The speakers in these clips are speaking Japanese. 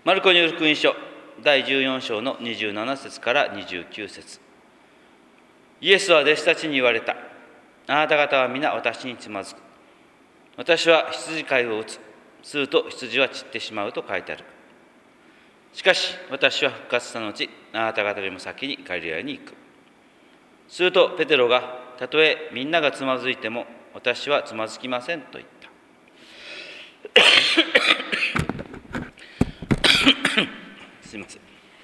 マルコによる福音書第14章の27節から29節。イエスは弟子たちに言われた。あなた方は皆私につまずく。私は羊飼いを打つ。すると羊は散ってしまうと書いてある。しかし私は復活した後、あなた方よりも先にガリラヤに行く。するとペテロが、たとえみんながつまずいても私はつまずきませんと言った。すいません。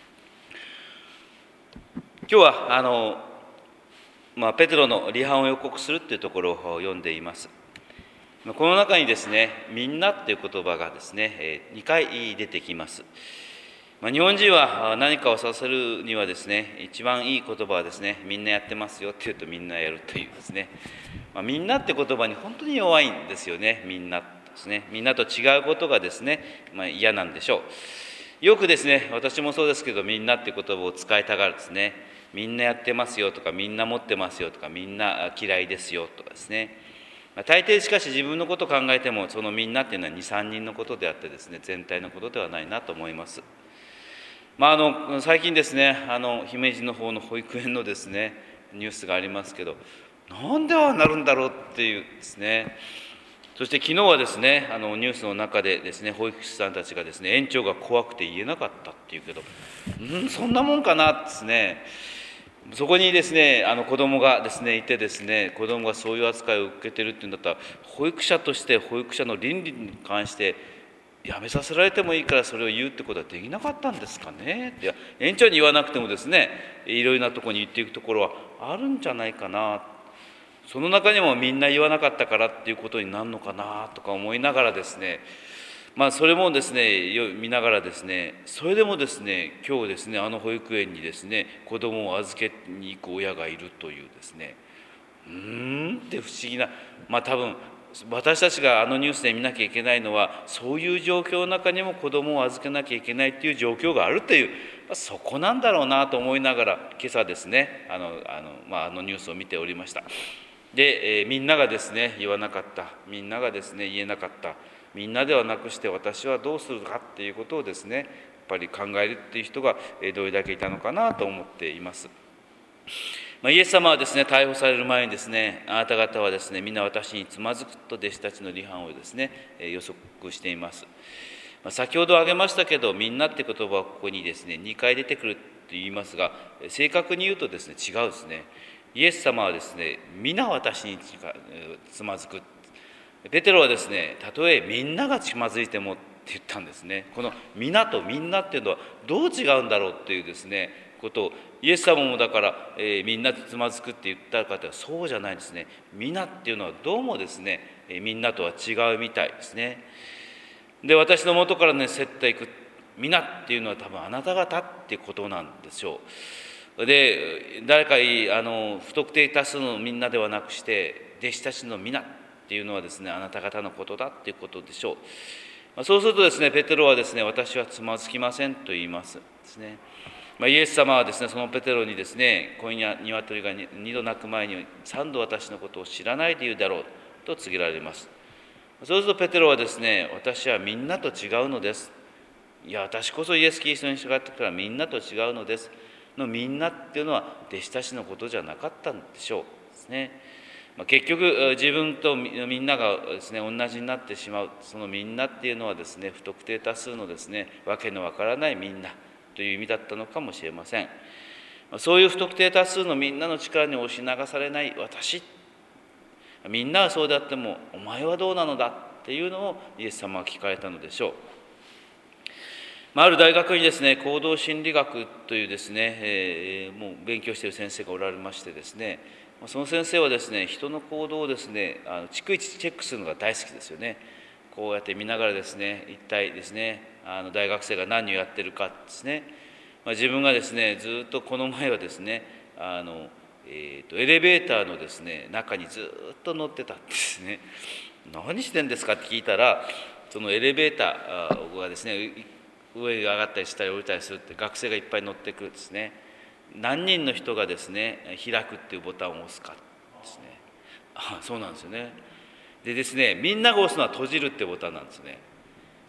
今日はペテロの離反を予告するというところを読んでいます。この中にですね、みんなっていう言葉がですね、2回出てきます。日本人は何かをさせるにはですね、一番いい言葉はですね、みんなやってますよって言うとみんなやるというですね、みんなって言葉に本当に弱いんですよね。みんなですね、みんなと違うことがですね、嫌なんでしょう。よくですね、私もそうですけど、みんなって言葉を使いたがるですね。みんなやってますよとか、みんな持ってますよとか、みんな嫌いですよとかですね。大抵しかし自分のことを考えても、そのみんなっていうのは2、3人のことであってですね、全体のことではないなと思います。最近ですね、姫路の方の保育園のですね、ニュースがありますけど、なんでああなるんだろうっていうですね。そして昨日はですね、ニュースの中でですね、保育士さんたちがですね、園長が怖くて言えなかったっていうけど、そんなもんかなですね。そこにですね、子供がですねいてですね、子供がそういう扱いを受けてるっていうんだったら、保育者として保育者の倫理に関してやめさせられてもいいからそれを言うってことはできなかったんですかね。いや、園長に言わなくてもですね、いろいろなところに言っていくところはあるんじゃないかな。その中にもみんな言わなかったからっていうことになるのかなとか思いながらですね、それもですね見ながらですね、それでもですね、今日ですね、保育園にですね子供を預けに行く親がいるというですね、って不思議な、多分私たちがニュースで見なきゃいけないのは、そういう状況の中にも子供を預けなきゃいけないっていう状況があるという、そこなんだろうなと思いながら今朝ですね、ニュースを見ておりました。で、みんながですね言わなかった、みんながですね言えなかった、みんなではなくして私はどうするかっていうことをですねやっぱり考えるっていう人がどれだけいたのかなと思っています。イエス様はですね逮捕される前にですね、あなた方はですねみんな私につまずくと弟子たちの離反をですね予測しています。先ほど挙げましたけど、みんなって言葉はここにですね2回出てくると言いますが、正確に言うとですね違うですね。イエス様はですね、皆私につまずく。ペテロはですね、たとえみんながつまずいてもって言ったんですね。この皆とみんなっていうのはどう違うんだろうっていうですねことを、イエス様もだから、みんなつまずくって言った方はそうじゃないですね。皆っていうのはどうもですね、みんなとは違うみたいですね。で、私の元からね接っていく皆っていうのは多分あなた方ってことなんでしょう。で、誰か不特定多数のみんなではなくして弟子たちの皆っていうのはですね、あなた方のことだっていうことでしょう。そうするとですね、ペテロはですね、私はつまずきませんと言いますですね。イエス様はですね、そのペテロにですね、今夜鶏が2度鳴く前に3度私のことを知らないで言うだろうと告げられます。そうするとペテロはですね、私はみんなと違うのです。いや、私こそイエス・キリストに従ってからみんなと違うのです。のみんなっていうのは弟子たちのことじゃなかったんでしょうですね。結局自分とみんながですね同じになってしまう、そのみんなっていうのはですね不特定多数のですねわけのわからないみんなという意味だったのかもしれません。そういう不特定多数のみんなの力に押し流されない私、みんなはそうであってもお前はどうなのだっていうのをイエス様は聞かれたのでしょう。ある大学にですね、行動心理学というですね、もう勉強している先生がおられましてですね、その先生はですね、人の行動をですね、逐一チェックするのが大好きですよね。こうやって見ながらですね、一体ですね、大学生が何をやってるかですね、自分がですね、ずっとこの前はですね、エレベーターのですね、中にずっと乗ってたんですね。何してんですかって聞いたら、そのエレベーターがですね、上に上がったり下に降りたりするって学生がいっぱい乗ってくるんですね。何人の人がですね開くっていうボタンを押すかですね。そうなんですよね。でですね、みんなが押すのは閉じるってボタンなんですね。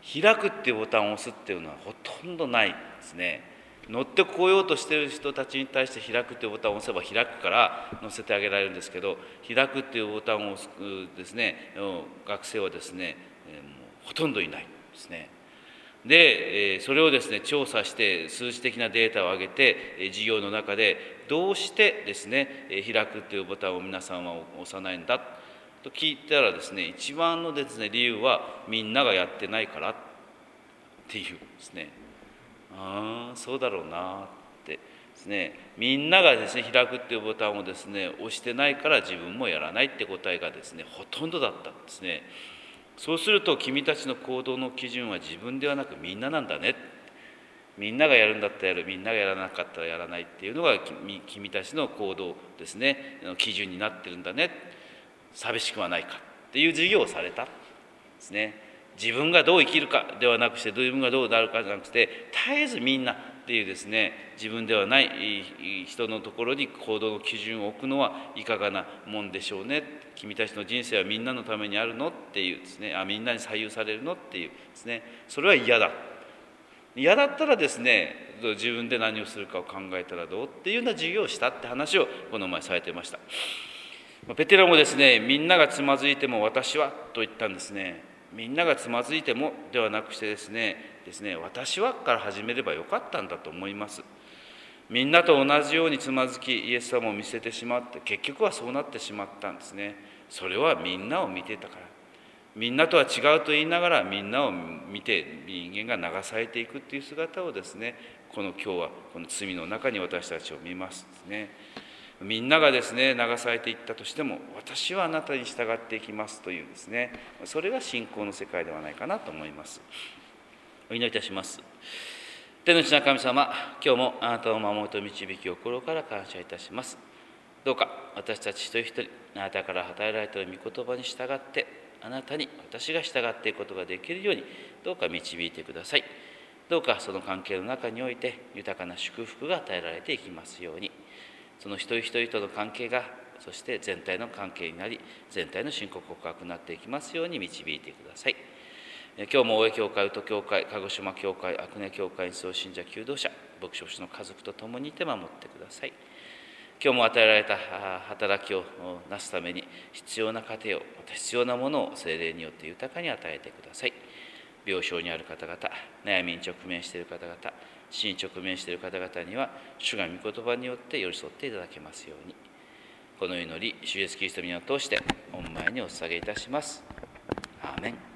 開くっていうボタンを押すっていうのはほとんどないですね。乗ってこようとしている人たちに対して開くっていうボタンを押せば開くから乗せてあげられるんですけど、開くっていうボタンを押すですね学生はですねもうほとんどいないですね。でそれをですね調査して数字的なデータを上げて授業の中でどうしてですね開くというボタンを皆さんは押さないんだと聞いたらですね、一番のですね理由はみんながやってないからっていうですね。そうだろうなってですね、みんながですね開くっていうボタンをですね押してないから自分もやらないって答えがですねほとんどだったんですね。そうすると君たちの行動の基準は自分ではなくみんななんだね。みんながやるんだったらやる、みんながやらなかったらやらないっていうのが君たちの行動ですね基準になってるんだね。寂しくはないかっていう授業をされたんですね。自分がどう生きるかではなくして、自分がどうなるかじゃなくて、絶えずみんなっていうですね自分ではない人のところに行動の基準を置くのはいかがなもんでしょうね。君たちの人生はみんなのためにあるのっていうですね、みんなに左右されるのっていうですね、それは嫌だ。嫌だったらですね自分で何をするかを考えたらどうっていうような授業をしたって話をこの前されてました。ペテロもですね、みんながつまずいても私はと言ったんですね。みんながつまずいてもではなくしてですね、私はから始めればよかったんだと思います。みんなと同じようにつまずき、イエス様を見せてしまって、結局はそうなってしまったんですね。それはみんなを見ていたから。みんなとは違うと言いながら、みんなを見て人間が流されていくっていう姿をですね、今日はこの罪の中に私たちを見ますですね。みんながですね流されていったとしても、私はあなたに従っていきますというですね、それが信仰の世界ではないかなと思います。お祈りいたします。天の地の神様、今日もあなたの守りと導きを心から感謝いたします。どうか私たち一人一人、あなたから与えられた御言葉に従って、あなたに私が従っていくことができるようにどうか導いてください。どうかその関係の中において豊かな祝福が与えられていきますように。その一人一人との関係が、そして全体の関係になり、全体の信仰告白になっていきますように導いてください。今日も大江教会、宇都教会、鹿児島教会、阿久根教会、総信者、求道者、牧師の家族と共にいて守ってください。今日も与えられた働きをなすために必要な過程を、また必要なものを聖霊によって豊かに与えてください。病床にある方々、悩みに直面している方々、死に直面している方々には、主が御言葉によって寄り添っていただけますように。この祈り、主イエスキリストの皆を通して御前にお捧げいたします。アーメン。